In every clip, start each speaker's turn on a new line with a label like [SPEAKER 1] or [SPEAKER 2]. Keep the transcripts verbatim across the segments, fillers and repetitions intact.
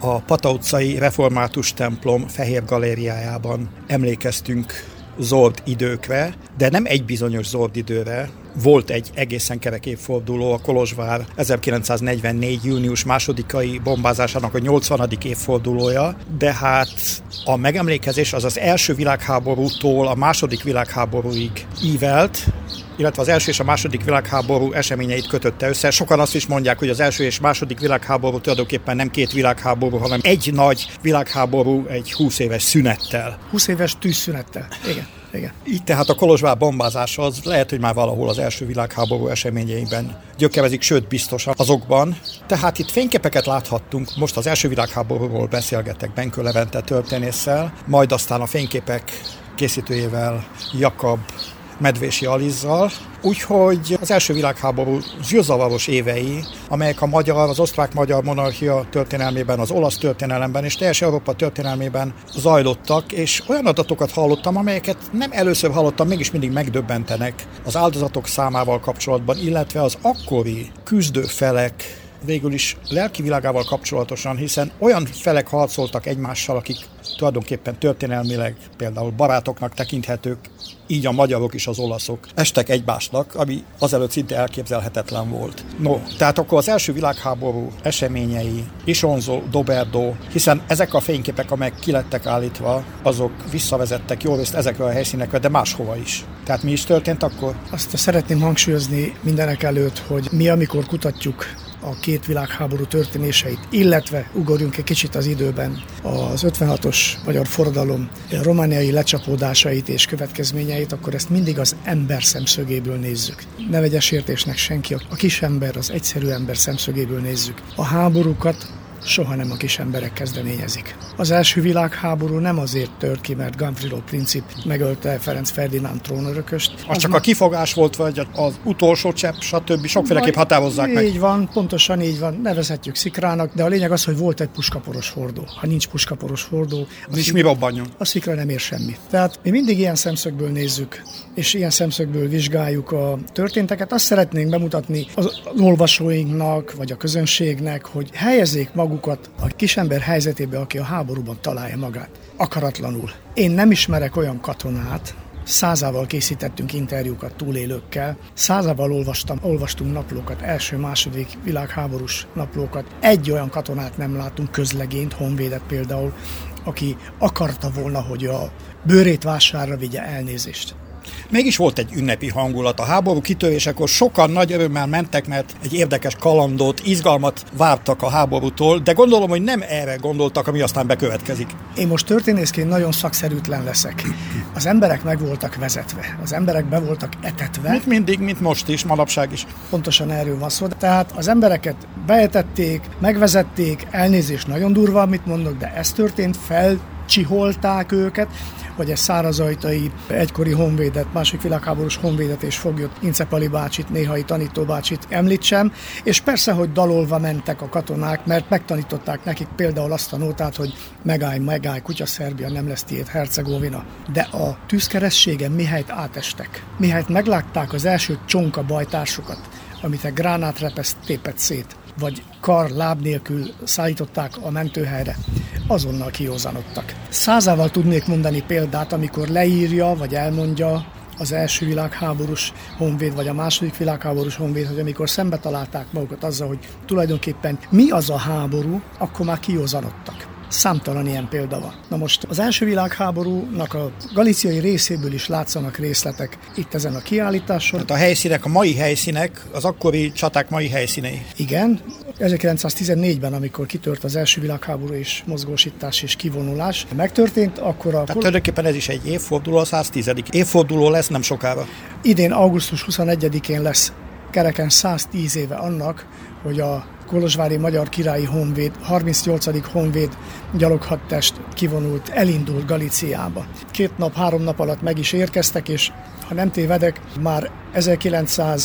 [SPEAKER 1] A Pata utcai református templom Fehér galériájában emlékeztünk zord időkre, de nem egy bizonyos zord időre. Volt egy egészen kerek évforduló, a Kolozsvár ezerkilencszáznegyvennégy. június másodikai bombázásának a nyolcvanadik évfordulója, de hát a megemlékezés az az első világháborútól a második világháborúig ívelt, illetve az első és a második világháború eseményeit kötötte össze. Sokan azt is mondják, hogy az első és második világháború tulajdonképpen nem két világháború, hanem egy nagy világháború egy húsz éves szünettel.
[SPEAKER 2] húsz éves tűzszünettel, igen. Igen.
[SPEAKER 1] Így tehát a Kolozsvár bombázása az lehet, hogy már valahol az első világháború eseményeiben gyökerezik, sőt biztosan azokban. Tehát itt fényképeket láthattunk, most az első világháborúról beszélgetek Benkő Levente történésszel, majd aztán a fényképek készítőjével, Jakab Medvési Alizzal. Úgyhogy az első világháború zűrzavaros évei, amelyek a magyar, az osztrák-magyar monarchia történelmében, az olasz történelemben és teljes Európa történelmében zajlottak, és olyan adatokat hallottam, amelyeket nem először hallottam, mégis mindig megdöbbentenek az áldozatok számával kapcsolatban, illetve az akkori küzdőfelek végül is lelki világával kapcsolatosan, hiszen olyan felek harcoltak egymással, akik tulajdonképpen történelmileg például barátoknak tekinthetők, így a magyarok is az olaszok estek egymásnak, ami azelőtt szinte elképzelhetetlen volt. No, tehát akkor az első világháború eseményei, Isonzo, Doberdo, hiszen ezek a fényképek, amelyek kilettek állítva, azok visszavezettek jó részt ezekre a helyszínekre, de máshova is. Tehát mi is történt akkor?
[SPEAKER 2] Azt szeretném hangsúlyozni mindenek előtt, hogy mi, amikor kutatjuk a két világháború történéseit, illetve ugorjunk egy kicsit az időben az ötvenhatos magyar forradalom romániai lecsapódásait és következményeit, akkor ezt mindig az ember szemszögéből nézzük. Ne vegye sértésnek senki, a kis ember, az egyszerű ember szemszögéből nézzük. A háborúkat soha nem a kis emberek kezdeményezik. Az első világháború nem azért tört ki, mert Gavrilo Princip megölte Ferenc Ferdinánd trónörököst.
[SPEAKER 1] Az csak a kifogás volt, vagy az utolsó csepp, stb. Sokféleképp határozzák meg.
[SPEAKER 2] Így van, pontosan így van, nevezhetjük szikrának, de a lényeg az, hogy volt egy puskaporos hordó. Ha nincs puskaporos hordó,
[SPEAKER 1] nincs mi robbanjon.
[SPEAKER 2] A szikra nem ér semmit. Tehát mi mindig ilyen szemszögből nézzük, és ilyen szemszögből vizsgáljuk a történteket. Azt szeretnénk bemutatni az olvasóinknak, vagy a közönségnek, hogy helyezzék magukat a kisember helyzetébe, aki a háborúban találja magát. Akaratlanul. Én nem ismerek olyan katonát, százával készítettünk interjúkat túlélőkkel, százával olvastam, olvastunk naplókat, első-második világháborús naplókat. Egy olyan katonát nem látunk, közlegényt, honvédet például, aki akarta volna, hogy a bőrét vásárra vigye, elnézést.
[SPEAKER 1] Mégis volt egy ünnepi hangulat. A háború kitörésekor sokan nagy örömmel mentek, mert egy érdekes kalandot, izgalmat vártak a háborútól, de gondolom, hogy nem erre gondoltak, ami aztán bekövetkezik.
[SPEAKER 2] Én most történészként nagyon szakszerűtlen leszek. Az emberek meg voltak vezetve, az emberek be voltak etetve.
[SPEAKER 1] Mint mindig, mint most is, manapság is.
[SPEAKER 2] Pontosan erről van szó. Tehát az embereket beetették, megvezették, elnézést, nagyon durva, amit mondok, de ez történt, felcsiholták őket, vagy egy szárazajtai egykori honvédet, másik világháborús honvédet és foglyot, Ince Pali bácsit, néhai tanítóbácsit említsem, és persze, hogy dalolva mentek a katonák, mert megtanították nekik például azt a nótát, hogy megállj, megállj, kutya Szerbia, nem lesz tiéd Hercegovina. De a tűzkerességen mihelyt átestek, mihelyt meglátták az első csonka bajtársukat, amit egy gránátrepeszt tépett szét, vagy kar, láb nélkül szállították a mentőhelyre, azonnal kiózanodtak. Százával tudnék mondani példát, amikor leírja, vagy elmondja az első világháborús honvéd, vagy a második világháborús honvéd, hogy amikor szembe találták magukat azzal, hogy tulajdonképpen mi az a háború, akkor már kiózanodtak. Számtalan ilyen példa van. Na most az első világháborúnak a galíciai részéből is látszanak részletek itt ezen a kiállításon.
[SPEAKER 1] Hát a helyszínek, a mai helyszínek, az akkori csaták mai helyszínei.
[SPEAKER 2] Igen. ezerkilencszáztizennégyben, amikor kitört az első világháború és mozgósítás és kivonulás, megtörtént, akkor a...
[SPEAKER 1] Tehát tulajdonképpen ez is egy évforduló, a száztízedik évforduló lesz nem sokára.
[SPEAKER 2] Idén augusztus huszonegyedikén lesz kereken száztíz éve annak, hogy a Kolozsvári Magyar Királyi Honvéd, harmincnyolcadik honvéd gyaloghadtest kivonult, elindult Galíciába. Két nap, három nap alatt meg is érkeztek, és ha nem tévedek, már ezerkilencszáz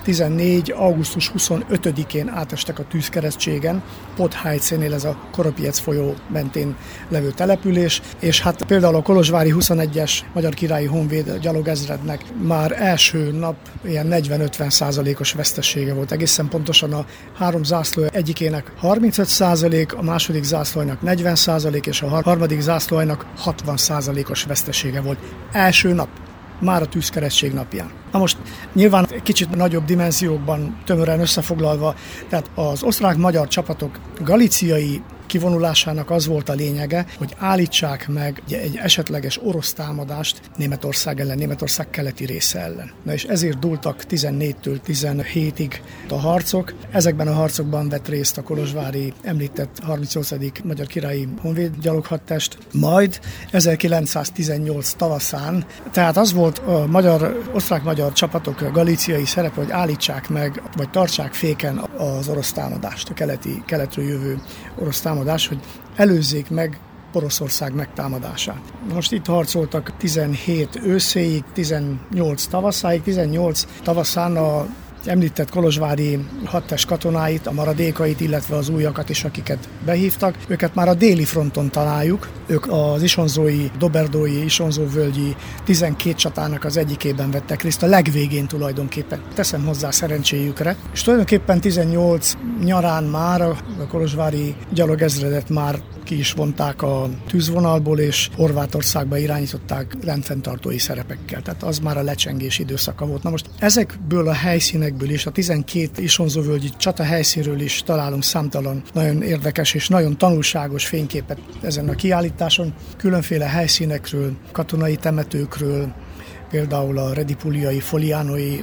[SPEAKER 2] tizennégy. augusztus huszonötödikén átestek a tűzkeresztségen, Podhajcénél, ez a Koropiec folyó mentén levő település, és hát például a kolozsvári huszonegyes Magyar Királyi Honvéd gyalogezrednek már első nap ilyen negyven-ötven százalékos vesztesége volt. Egészen pontosan a három zászló egyikének harmincöt százalék, a második zászlónak negyven százalék, és a harmadik zászlónak hatvan százalékos vesztesége volt. Első nap. Már a tűzkeresztség napján. Na most nyilván kicsit nagyobb dimenziókban tömören összefoglalva, tehát az osztrák-magyar csapatok galíciai kivonulásának az volt a lényege, hogy állítsák meg egy esetleges orosz támadást Németország ellen, Németország keleti része ellen. Na és ezért dúltak tizennégytől tizenhétig a harcok. Ezekben a harcokban vett részt a kolozsvári említett harmincnyolcadik Magyar Királyi Honvéd gyaloghadtest, majd ezerkilencszáztizennyolc tavaszán, tehát az volt a magyar, osztrák-magyar csapatok galíciai szerepe, hogy állítsák meg, vagy tartsák féken az orosz támadást, a keleti, keletről jövő orosz támadást, hogy előzzék meg Oroszország megtámadását. Most itt harcoltak tizenhét őszéig, tizennyolc tavaszáig, tizennyolc tavaszán a említett kolozsvári hadtest katonáit, a maradékait, illetve az újakat is, akiket behívtak. Őket már a déli fronton találjuk. Ők az isonzói, doberdói, isonzóvölgyi tizenkét csatának az egyikében vettek részt, a legvégén tulajdonképpen. Teszem hozzá szerencséjükre. És tulajdonképpen tizennyolc nyarán már a kolozsvári gyalogezredet már ki is vonták a tűzvonalból, és Horvátországba irányították rendfenntartói szerepekkel. Tehát az már a lecsengés időszaka volt. Na most ezekből a helyszínekből is, a tizenkét isonzóvölgyi csata helyszínről is találunk számtalan nagyon érdekes és nagyon tanulságos fényképet ezen a kiállításon. Különféle helyszínekről, katonai temetőkről, például a redipuliai, foliánói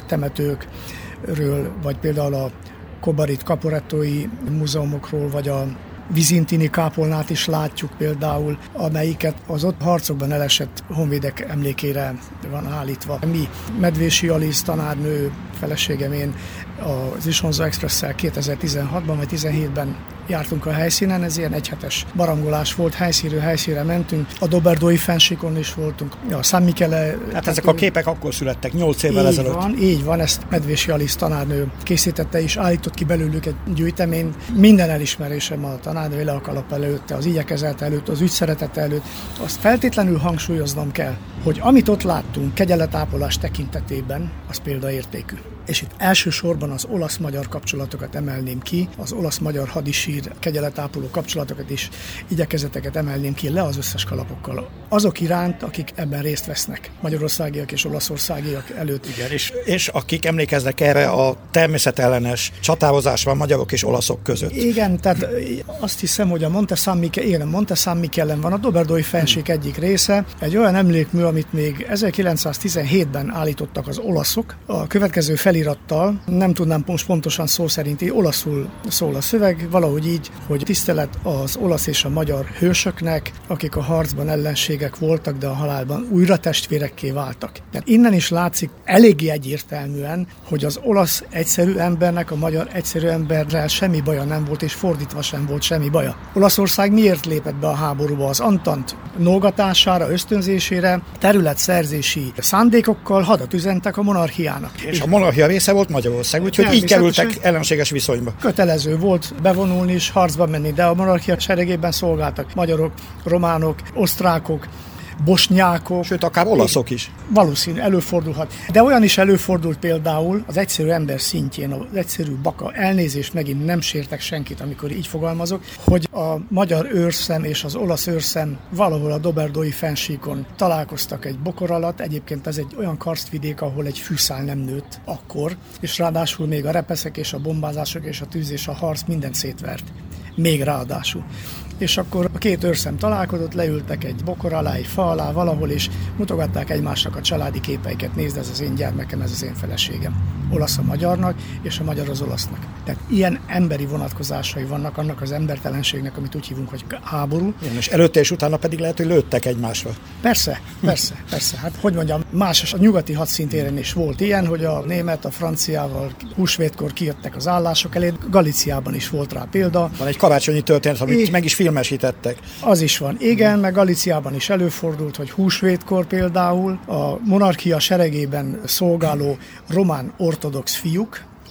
[SPEAKER 2] temetőkről, vagy például a kobarit kaporettói múzeumokról, vagy a vizintini kápolnát is látjuk például, amelyiket az ott harcokban elesett honvédek emlékére van állítva. Mi, Medvési Alisz tanárnő, feleségem, én az Isonzo Expresszel kétezer-tizenhatban vagy tizenhétben jártunk a helyszínen, ez ilyen egyhetes barangolás volt, helyszínről helyszínre mentünk, a Doberdói fennsíkon is voltunk, a San Michele...
[SPEAKER 1] Hát ezek a képek akkor születtek, nyolc évvel
[SPEAKER 2] így
[SPEAKER 1] ezelőtt.
[SPEAKER 2] Van, így van, ezt Medvési Alisz tanárnő készítette és állított ki belőlük egy gyűjteményt. Minden elismerésem a tanárnő leakalap előtt, az igyekezet előtt, az ügyszeretete előtt. Azt feltétlenül hangsúlyoznom kell, hogy amit ott láttunk kegyeletápolás tekintetében, az példaértékű. És itt elsősorban az olasz-magyar kapcsolatokat emelném ki, az olasz-magyar hadisír kegyeletápoló kapcsolatokat is, igyekezeteket emelném ki le az összes kalapokkal. Azok iránt, akik ebben részt vesznek, magyarországiak és olaszországiak előtt.
[SPEAKER 1] Igen, és, és akik emlékeznek erre a természetellenes csatározásra magyarok és olaszok között.
[SPEAKER 2] Igen, tehát azt hiszem, hogy a Monte San Michele, igen, a Monte San Michelen van a Doberdói fennsík hmm. egyik része, egy olyan emlékmű, amit még ezerkilencszáztizenhétben állítottak az olaszok. A következő felirattal, nem tudnám most pontosan szó szerinti, olaszul szól a szöveg, valahogy így, hogy tisztelet az olasz és a magyar hősöknek, akik a harcban ellenségek voltak, de a halálban újra testvérekké váltak. Tehát innen is látszik eléggé egyértelműen, hogy az olasz egyszerű embernek a magyar egyszerű emberrel semmi baja nem volt, és fordítva sem volt semmi baja. Olaszország miért lépett be a háborúba? Az Antant nógatására, ösztönzésére, területszerzési szándékokkal hadat üzentek a monarchiának.
[SPEAKER 1] És a monarchia része volt Magyarország, úgyhogy így kerültek ellenséges viszonyba.
[SPEAKER 2] Kötelező volt bevonulni és harcba menni, de a monarchia seregében szolgáltak magyarok, románok, osztrákok, bosnyákok.
[SPEAKER 1] Sőt, akár olaszok is.
[SPEAKER 2] Valószínű, előfordulhat. De olyan is előfordult például az egyszerű ember szintjén, az egyszerű baka, elnézést, megint nem sértek senkit, amikor így fogalmazok, hogy a magyar őrszem és az olasz őrszem valahol a Doberdói fennsíkon találkoztak egy bokor alatt. Egyébként ez egy olyan karsztvidék, ahol egy fűszál nem nőtt akkor, és ráadásul még a repeszek és a bombázások és a tűz és a harc mindent szétvert. Még ráadásul. És akkor a két őrszem találkozott, leültek egy bokor alá, egy fa alá valahol, és mutogatták egymásnak a családi képeiket. Nézd, ez az én gyermekem, ez az én feleségem. Olasz a magyarnak, és a magyar az olasznak. Tehát ilyen emberi vonatkozásai vannak annak az embertelenségnek, amit úgy hívunk, hogy háború.
[SPEAKER 1] Igen, és előtte és utána pedig lehet, hogy lőttek egymásra.
[SPEAKER 2] Persze, persze, persze. Hát hogy mondjam, más a nyugati hadszintéren is volt ilyen, hogy a német a franciával húsvétkor kijöttek az állások elé. Galíciában is volt rá példa.
[SPEAKER 1] Van egy karácsonyi történet, amit é... meg is filmesítettek.
[SPEAKER 2] Az is van. Igen, meg Galíciában is előfordult, hogy húsvétkor például a monarchia seregében szolgáló román ortodox fiúk,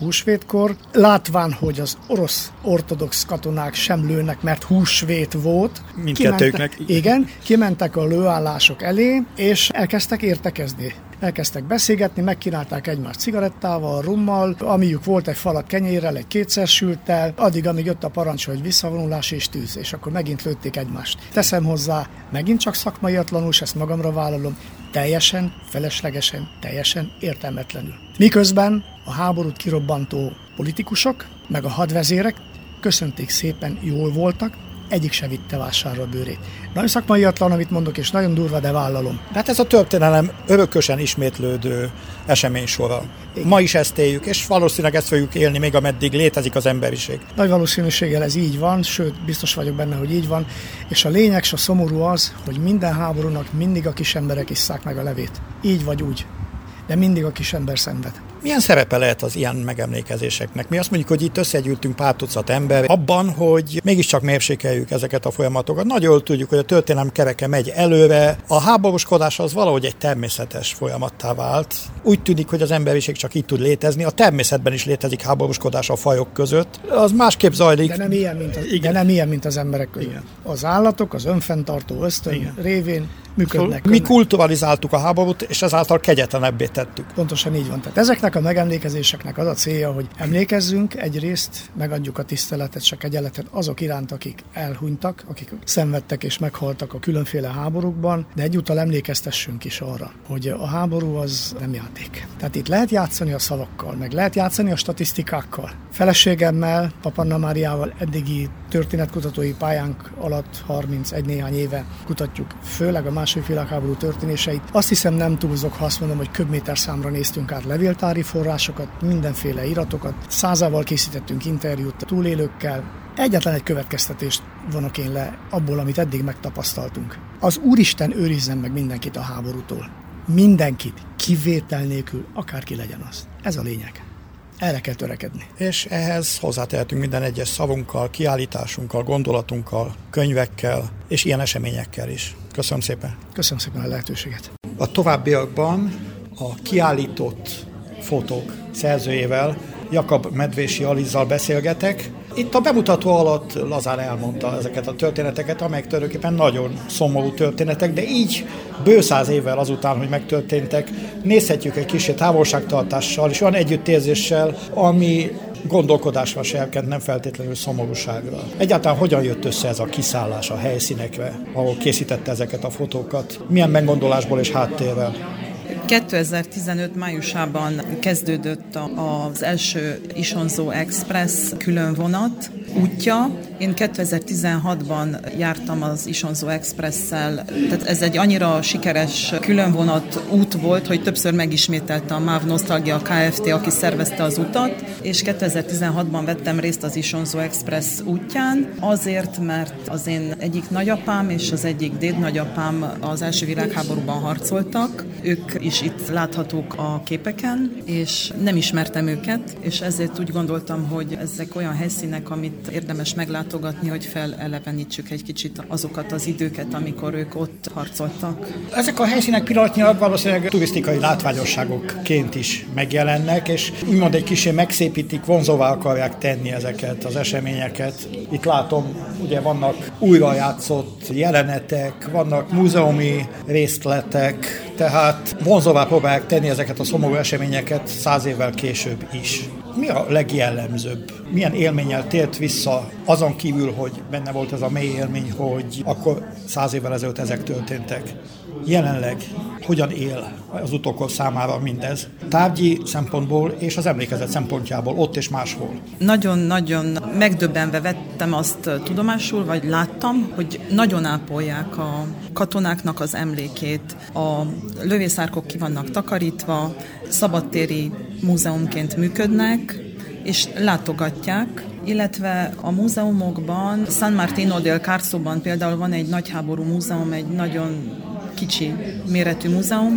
[SPEAKER 2] húsvétkor, látván, hogy az orosz ortodox katonák sem lőnek, mert húsvét volt.
[SPEAKER 1] Mindkettőknek.
[SPEAKER 2] Igen, kimentek a lőállások elé, és elkezdtek értekezni. Elkezdtek beszélgetni, megkínálták egymást cigarettával, rummal, amiük volt egy falat kenyérrel, egy kétszersülttel, addig, amíg jött a parancs, hogy visszavonulás és tűz, és akkor megint lőtték egymást. Teszem hozzá, megint csak szakmaiatlanul, és ezt magamra vállalom, teljesen, feleslegesen, teljesen értelmetlenül. Miközben a háborút kirobbantó politikusok, meg a hadvezérek köszönték szépen, jól voltak, egyik se vitte vásárra a bőrét. Nagyon szakmaiatlan, amit mondok, és nagyon durva, de vállalom.
[SPEAKER 1] Hát ez a történelem örökösen ismétlődő eseménysora. Ma is ezt éljük, és valószínűleg ezt fogjuk élni, még ameddig létezik az emberiség.
[SPEAKER 2] Nagy valószínűséggel ez így van, sőt, biztos vagyok benne, hogy így van, és a lényeg, s a szomorú az, hogy minden háborúnak mindig a kis emberek isszák meg a levét. Így vagy úgy. De mindig a kis ember szenved.
[SPEAKER 1] Milyen szerepe lehet az ilyen megemlékezéseknek? Mi azt mondjuk, hogy itt összegyűltünk pár tucat ember abban, hogy mégiscsak mérsékeljük ezeket a folyamatokat. Nagyon jól tudjuk, hogy a történelem kereke megy előre. A háborúskodás az valahogy egy természetes folyamattá vált. Úgy tűnik, hogy az emberiség csak így tud létezni. A természetben is létezik háborúskodás a fajok között. Az másképp zajlik.
[SPEAKER 2] De nem ilyen, mint az, de nem ilyen, mint az emberek között. Igen. Az állatok, az önfenntartó ösztön Igen. révén működnek.
[SPEAKER 1] Mi kulturalizáltuk a háborút, és ezáltal kegyetlenebbé tettük.
[SPEAKER 2] Pontosan így van. Tehát ezeknek a megemlékezéseknek az a célja, hogy emlékezzünk, egyrészt megadjuk a tiszteletet, csak kegyeletet azok iránt, akik elhunytak, akik szenvedtek és meghaltak a különféle háborúkban, de egyúttal emlékeztessünk is arra, hogy a háború az nem játék. Tehát itt lehet játszani a szavakkal, meg lehet játszani a statisztikákkal. Feleségemmel, Papanna Máriával eddigi történetkutatói pályánk alatt harmincegy néhány éve kutatjuk, főleg a második világháború történéseit. Azt hiszem, nem túlzok, ha azt mondom, hogy köbméter számra néztünk át levéltári forrásokat, mindenféle iratokat, százával készítettünk interjút a túlélőkkel. Egyetlen egy következtetést vonok én le abból, amit eddig megtapasztaltunk. Az Úristen őrizzen meg mindenkit a háborútól. Mindenkit, kivétel nélkül, akárki legyen az. Ez a lényeg. Erre kell törekedni.
[SPEAKER 1] És ehhez hozzátehetünk minden egyes szavunkkal, kiállításunkkal, gondolatunkkal, könyvekkel és ilyen eseményekkel is. Köszönöm szépen.
[SPEAKER 2] Köszönöm szépen a lehetőséget.
[SPEAKER 1] A továbbiakban a kiállított fotók szerzőjével, Jakab Medvési Alizzal beszélgetek. Itt a bemutató alatt lazán elmondta ezeket a történeteket, amelyek tulajdonképpen nagyon szomorú történetek, de így bő száz évvel azután, hogy megtörténtek, nézhetjük egy kicsit távolságtartással és olyan együttérzéssel, ami gondolkodásra serkent, nem feltétlenül szomorúságra. Egyáltalán hogyan jött össze ez a kiszállás a helyszínekre, ahol készítette ezeket a fotókat? Milyen meggondolásból és háttérrel?
[SPEAKER 3] kétezer-tizenöt májusában kezdődött az első Isonzó Express különvonat útja. Én kétezer-tizenhatban jártam az Isonzó Expresszel, tehát ez egy annyira sikeres különvonat út volt, hogy többször megismételte a MÁV Nosztalgia Kft., aki szervezte az utat, és kétezer-tizenhatban vettem részt az Isonzó Express útján, azért, mert az én egyik nagyapám és az egyik dédnagyapám az első világháborúban harcoltak, ők is itt láthatók a képeken, és nem ismertem őket, és ezért úgy gondoltam, hogy ezek olyan helyszínek, amit érdemes meglátogatni, hogy felelevenítsük egy kicsit azokat az időket, amikor ők ott harcoltak.
[SPEAKER 1] Ezek a helyszínek pillanatnyilag valószínűleg turisztikai látványosságokként is megjelennek, és úgymond egy kicsit megszépítik, vonzóvá akarják tenni ezeket az eseményeket. Itt látom, ugye vannak újrajátszott jelenetek, vannak múzeumi részletek, tehát vonzóvá próbálják tenni ezeket a szomorú eseményeket száz évvel később is. Mi a legjellemzőbb? Milyen élménnyel tért vissza, azon kívül, hogy benne volt ez a mély élmény, hogy akkor száz évvel ezelőtt ezek történtek? Jelenleg hogyan él az utókor számára mindez? Tárgyi szempontból és az emlékezet szempontjából, ott és máshol.
[SPEAKER 3] Nagyon-nagyon megdöbbenve vettem azt tudomásul, vagy láttam, hogy nagyon ápolják a katonáknak az emlékét. A lövészárkok ki vannak takarítva, szabadtéri múzeumként működnek, és látogatják, illetve a múzeumokban, San Martino del Carsóban például van egy nagyháború múzeum, egy nagyon kicsi méretű múzeum,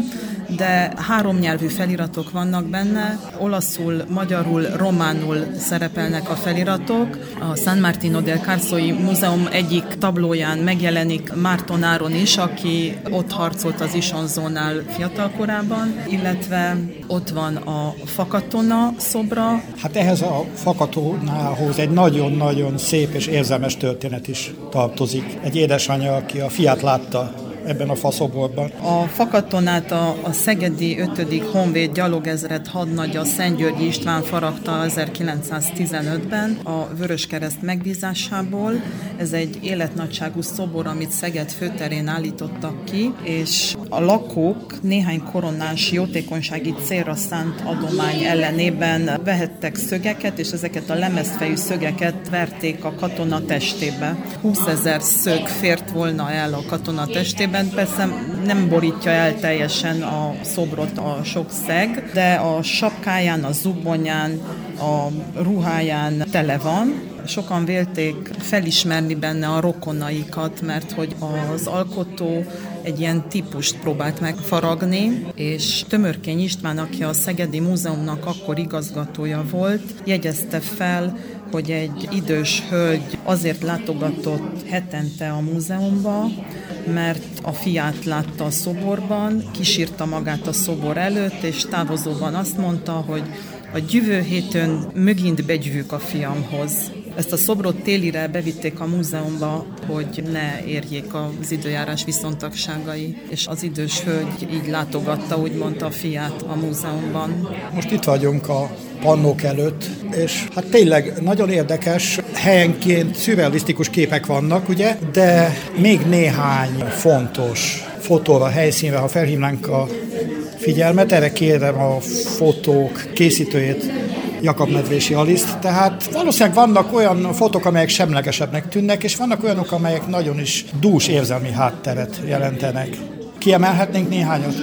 [SPEAKER 3] de három nyelvű feliratok vannak benne, olaszul, magyarul, románul szerepelnek a feliratok. A San Martino del Carsoi Múzeum egyik tablóján megjelenik Márton Áron is, aki ott harcolt az Isonzónál fiatalkorában, illetve ott van a fakatona szobra.
[SPEAKER 1] Hát ehhez a fakatonához egy nagyon-nagyon szép és érzelmes történet is tartozik. Egy édesanyja, aki a fiát látta ebben a faszoborban.
[SPEAKER 3] A fakatonát a, a szegedi ötödik honvéd gyalogezred hadnagya Szentgyörgyi István faragta ezerkilencszáztizenötben a Vöröskereszt megbízásából. Ez egy életnagyságú szobor, amit Szeged főterén állítottak ki, és a lakók néhány koronás jótékonysági célra szánt adomány ellenében vehettek szögeket, és ezeket a lemezfejű szögeket verték a katona testébe. húszezer szög fért volna el a katona testébe. Persze nem borítja el teljesen a szobrot a sok szeg, de a sapkáján, a zubbonyán, a ruháján tele van. Sokan vélték felismerni benne a rokonaikat, mert hogy az alkotó egy ilyen típust próbált megfaragni, és Tömörkény István, aki a Szegedi Múzeumnak akkor igazgatója volt, jegyezte fel, hogy egy idős hölgy azért látogatott hetente a múzeumba, mert a fiát látta a szoborban, kísírta magát a szobor előtt, és távozóban azt mondta, hogy a jövő héten mögint begyűjük a fiamhoz. Ezt a szobrot télire bevitték a múzeumba, hogy ne érjék az időjárás viszontagságai, és az idős hölgy így látogatta, úgy mondta, a fiát a múzeumban.
[SPEAKER 1] Most itt vagyunk a pannók előtt, és hát tényleg nagyon érdekes, helyenként szürrealisztikus képek vannak, ugye, de még néhány fontos fotóra, helyszínre, ha felhívnánk a figyelmet, erre kérem a fotók készítőjét, Jakab Medvési Aliszt. Tehát valószínűleg vannak olyan fotók, amelyek semlegesebbnek tűnnek, és vannak olyanok, amelyek nagyon is dús érzelmi hátteret jelentenek. Kiemelhetnénk néhányat?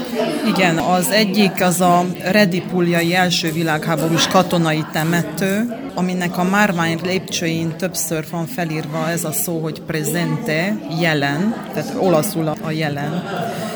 [SPEAKER 3] Igen, az egyik az a Redipuljai első világháborús katonai temető, aminek a márvány lépcsőin többször van felírva ez a szó, hogy presente, jelen, tehát olaszul a jelen.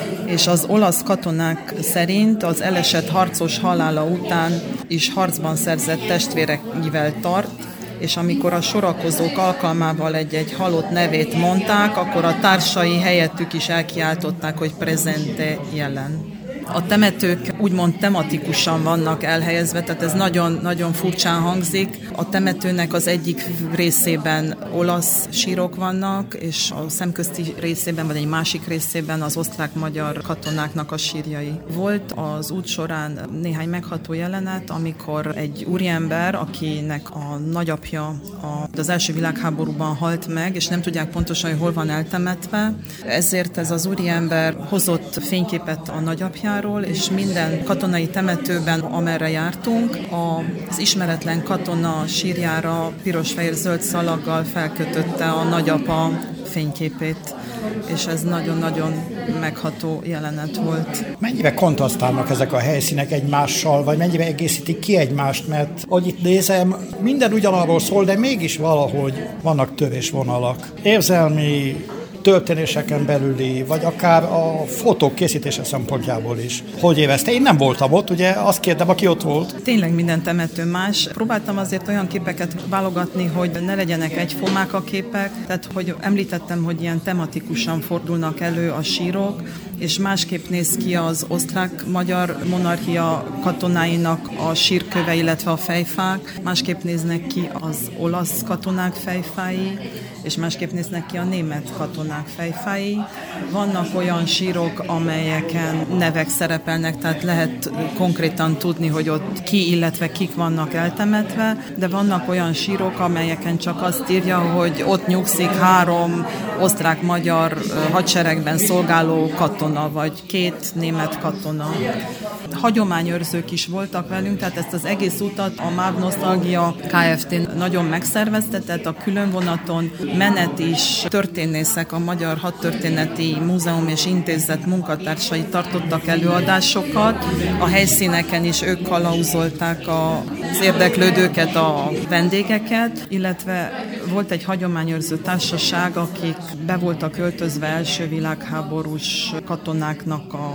[SPEAKER 3] És az olasz katonák szerint az elesett harcos halála után is harcban szerzett testvéreivel tart, és amikor a sorakozók alkalmával egy-egy halott nevét mondták, akkor a társai helyettük is elkiáltották, hogy presente, jelen. A temetők úgymond tematikusan vannak elhelyezve, tehát ez nagyon-nagyon furcsán hangzik. A temetőnek az egyik részében olasz sírok vannak, és a szemközti részében, vagy egy másik részében az osztrák-magyar katonáknak a sírjai. Volt az út során néhány megható jelenet, amikor egy úriember, akinek a nagyapja az első világháborúban halt meg, és nem tudják pontosan, hogy hol van eltemetve, ezért ez az úriember hozott fényképet a nagyapjáról, és minden katonai temetőben, amerre jártunk, az ismeretlen katona sírjára piros-fehér-zöld szalaggal felkötötte a nagyapa fényképét, és ez nagyon-nagyon megható jelenet volt.
[SPEAKER 1] Mennyire kontrasztálnak ezek a helyszínek egymással, vagy mennyire egészítik ki egymást, mert ahogy itt nézem, minden ugyanarról szól, de mégis valahogy vannak törésvonalak. Érzelmi történéseken belüli, vagy akár a fotók készítése szempontjából is. Hogy érezte? Én nem voltam ott, ugye azt kérdem, aki ott volt.
[SPEAKER 3] Tényleg minden temető más. Próbáltam azért olyan képeket válogatni, hogy ne legyenek egyformák a képek, tehát hogy említettem, hogy ilyen tematikusan fordulnak elő a sírok, és másképp néz ki az osztrák-magyar monarchia katonáinak a sírköve, illetve a fejfák, másképp néznek ki az olasz katonák fejfái, és másképp néznek ki a német katonák fejfái. Vannak olyan sírok, amelyeken nevek szerepelnek, tehát lehet konkrétan tudni, hogy ott ki, illetve kik vannak eltemetve, de vannak olyan sírok, amelyeken csak azt írja, hogy ott nyugszik három osztrák-magyar hadseregben szolgáló katona, vagy két német katona. Hagyományőrzők is voltak velünk, tehát ezt az egész utat a MÁV Nosztalgia Kft. Nagyon megszervezte, tehát a különvonaton menet is történészek, a Magyar Hadtörténeti Múzeum és Intézet munkatársai tartottak előadásokat. A helyszíneken is ők kalauzolták az érdeklődőket, a vendégeket, illetve volt egy hagyományőrző társaság, akik be voltak öltözve első világháborús katonáknak a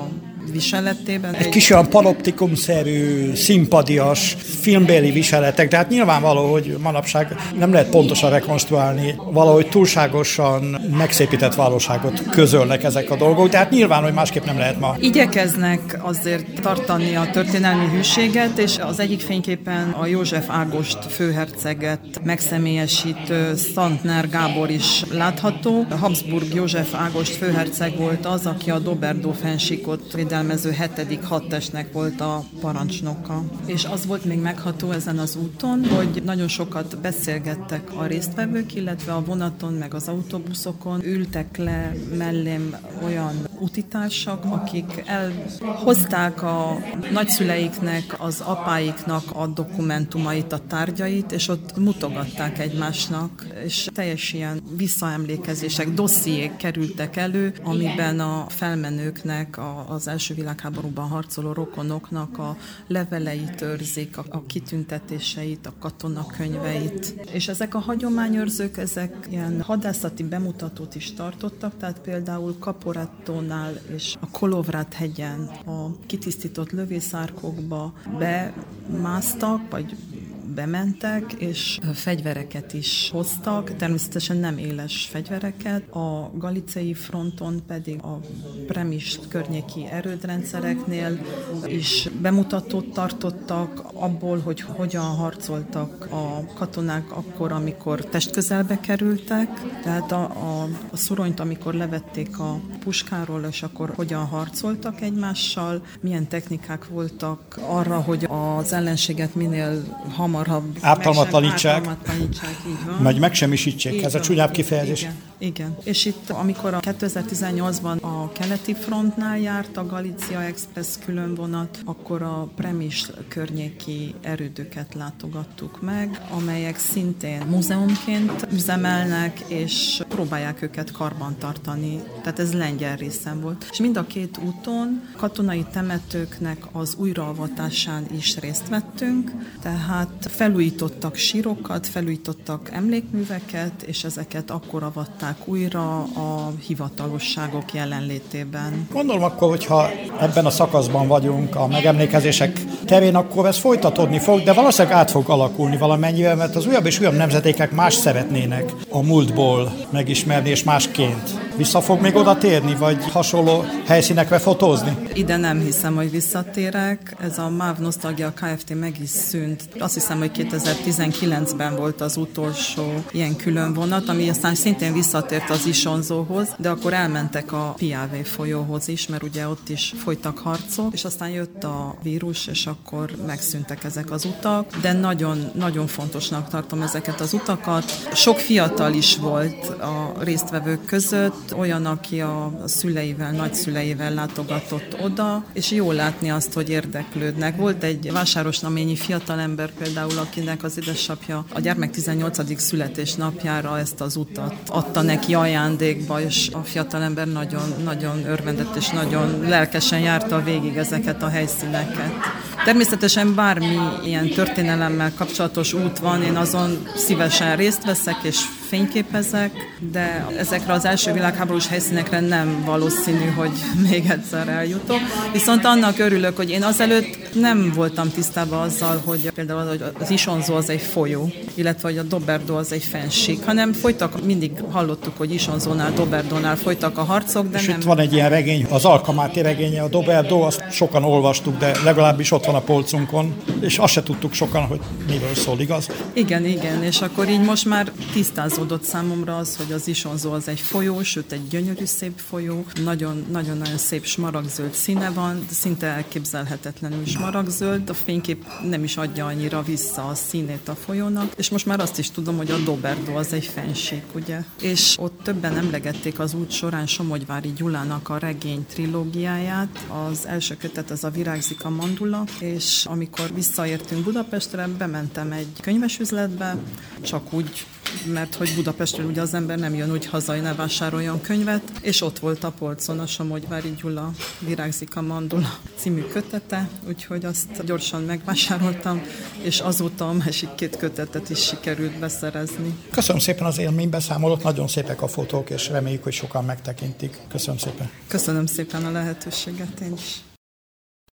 [SPEAKER 3] viseletében.
[SPEAKER 1] Egy kis olyan panoptikum-szerű, színpadias, filmbéli viseletek, de hát nyilvánvaló, hogy manapság nem lehet pontosan rekonstruálni, valahogy túlságosan megszépített valóságot közölnek ezek a dolgok, de hát nyilván, hogy másképp nem lehet ma.
[SPEAKER 3] Igyekeznek azért tartani a történelmi hűséget, és az egyik fényképen a József Ágost főherceget megszemélyesítő Szantner Gábor is látható. Habsburg József Ágost főherceg volt az, aki a Doberdo fennsíkot védelmező hetedik hadtestnek volt a parancsnoka. És az volt még megható ezen az úton, hogy nagyon sokat beszélgettek a résztvevők, illetve a vonaton, meg az autóbuszokon ültek le mellém olyan utitársak, akik elhozták a nagyszüleiknek, az apáiknak a dokumentumait, a tárgyait, és ott mutogatták egymásnak, és teljes ilyen visszaemlékezések, dossziék kerültek elő, amiben a felmenőknek, az első világháborúban harcoló rokonoknak a leveleit őrzik, a, a kitüntetéseit, a katonakönyveit. És ezek a hagyományőrzők, ezek ilyen hadászati bemutatót is tartottak, tehát például Caporettónál és a Kolovrat hegyen a kitisztított lövészárkokba bemásztak, vagy bementek, és fegyvereket is hoztak, természetesen nem éles fegyvereket. A galicei fronton pedig a Premis környéki erődrendszereknél is bemutatót tartottak abból, hogy hogyan harcoltak a katonák akkor, amikor testközelbe kerültek, tehát a, a, a szuronyt, amikor levették a puskáról, és akkor hogyan harcoltak egymással, milyen technikák voltak arra, hogy az ellenséget minél hamarabb
[SPEAKER 1] ártalmatlanítsák,
[SPEAKER 3] ártalmatlanítsák, így van.
[SPEAKER 1] Vagy megsemmisítsék,
[SPEAKER 3] Így
[SPEAKER 1] ez
[SPEAKER 3] van.
[SPEAKER 1] a csúnyább kifejezés.
[SPEAKER 3] Igen, igen. És itt, amikor a kétezer-tizennyolcban a keleti frontnál járt a Galícia Express különvonat, akkor a Premis környéki erődöket látogattuk meg, amelyek szintén múzeumként üzemelnek, és próbálják őket karbantartani. Tehát ez lengyel részen volt. És mind a két úton katonai temetőknek az újraavatásán is részt vettünk, tehát felújítottak sírokat, felújítottak emlékműveket, és ezeket akkor avatták újra a hivatalosságok jelenlétében.
[SPEAKER 1] Gondolom akkor, hogyha ebben a szakaszban vagyunk a megemlékezések terén, akkor ez folytatódni fog, de valószínűleg át fog alakulni valamennyivel, mert az újabb és újabb nemzedékek más szeretnének a múltból megismerni, és másként. Vissza fog még oda térni, vagy hasonló helyszínekre fotózni?
[SPEAKER 3] Ide nem hiszem, hogy visszatérek. Ez a MÁV Nosztalgia Kft. Meg is szűnt. Azt hiszem, hogy kétezer-tizenkilencben volt az utolsó ilyen külön vonat, ami aztán szintén visszatért az Isonzóhoz, de akkor elmentek a Piave folyóhoz is, mert ugye ott is folytak harcok, és aztán jött a vírus, és akkor megszűntek ezek az utak, de nagyon, nagyon fontosnak tartom ezeket az utakat. Sok fiatal is volt a résztvevők között, olyan, aki a szüleivel, nagyszüleivel látogatott oda, és jó látni azt, hogy érdeklődnek. Volt egy vásárosnaményi fiatalember például, akinek az édesapja a gyermek tizennyolcadik születésnapjára ezt az utat adta neki ajándékba, és a fiatalember nagyon, nagyon örvendett, és nagyon lelkesen járta végig ezeket a helyszíneket. Természetesen bármi ilyen történelemmel kapcsolatos út van, én azon szívesen részt veszek, és fényképezek, de ezekre az első világháborús helyszínekre nem valószínű, hogy még egyszer eljutok. Viszont annak örülök, hogy én azelőtt nem voltam tisztában azzal, hogy például hogy az Isonzó az egy folyó, illetve hogy a Doberdo az egy fennsík, hanem folytak, mindig hallottuk, hogy Isonzónál, Doberdónál folytak a harcok, de
[SPEAKER 1] és
[SPEAKER 3] nem...
[SPEAKER 1] itt van egy ilyen regény, az Alkamáti regénye, a Doberdo, azt sokan olvastuk, de legalábbis ott van a polcunkon, és azt se tudtuk sokan, hogy miről szól, igaz?
[SPEAKER 3] Igen, igen, és akkor így most már tisztázódott számomra az, hogy az Isonzó az egy folyó, sőt egy gyönyörű szép folyó, nagyon-nagyon szép smaragdzöld színe van, szinte elképzelhetetlenül smaragdzöld, a fénykép nem is adja annyira vissza a színét a folyónak, és most már azt is tudom, hogy a Doberdo az egy fennsík, ugye? És ott többen emlegették az út során Somogyvári Gyulának a regény trilógiáját, az első kötet az a Virágzik a mandula, és amikor visszaértünk Budapestre, bementem egy könyvesüzletbe, csak úgy, mert hogy Budapestről ugye az ember nem jön úgy haza, hogy ne vásároljon könyvet, és ott volt a polcon a Somogyvári Gyula Virágzik a mandula című kötete, úgyhogy azt gyorsan megvásároltam, és azóta a másik két kötetet is sikerült beszerezni.
[SPEAKER 1] Köszönöm szépen az élménybeszámolót, nagyon szépek a fotók, és reméljük, hogy sokan megtekintik. Köszönöm szépen.
[SPEAKER 3] Köszönöm szépen a lehetőséget én is.